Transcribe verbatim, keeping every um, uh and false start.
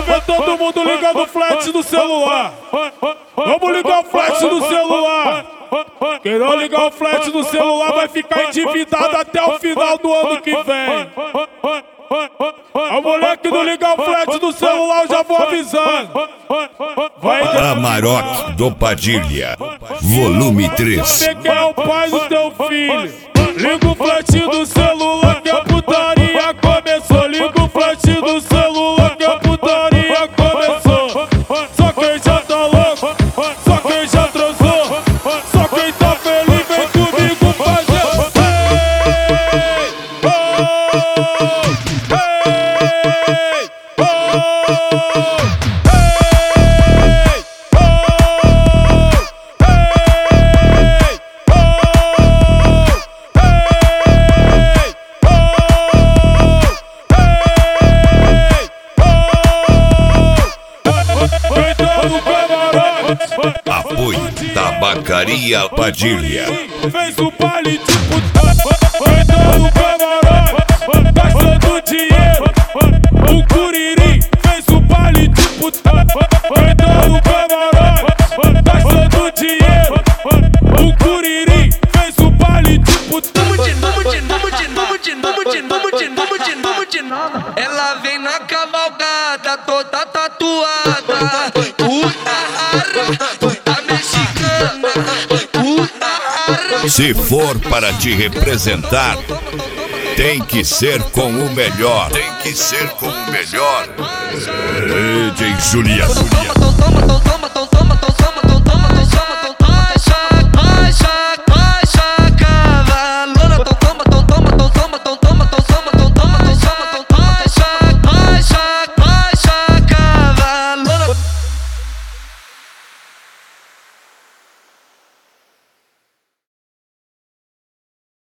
ver todo mundo ligando o flash do celular. Vamos ligar o flash do celular. Quem não ligar o flash do celular vai ficar endividado até o final do ano que vem. A mulher que não ligar o flash do celular eu já vou avisando. Vai Amarok do Padilha, volume três. Você quer o pai do teu filho? Liga o flash do celular que a putaria começou. Liga o flash do celular que a putaria começou. Só quem já tá louco, só quem já transou, só quem tá feliz vem comigo fazer. Apoio Tabacaria Padilha. Fez o baile de putaria, no camarote, gastando dinheiro. O Curirim fez o baile de putaria, no camarote, gastando dinheiro. O Curirim fez o baile de putaria. Ela vem na cavalgada toda tatuada. Puta rara, puta mexicana. Puta rara. Se for para te representar, tem que ser com o melhor. Tem que ser com o melhor. D J Julia. Toma, toma, toma.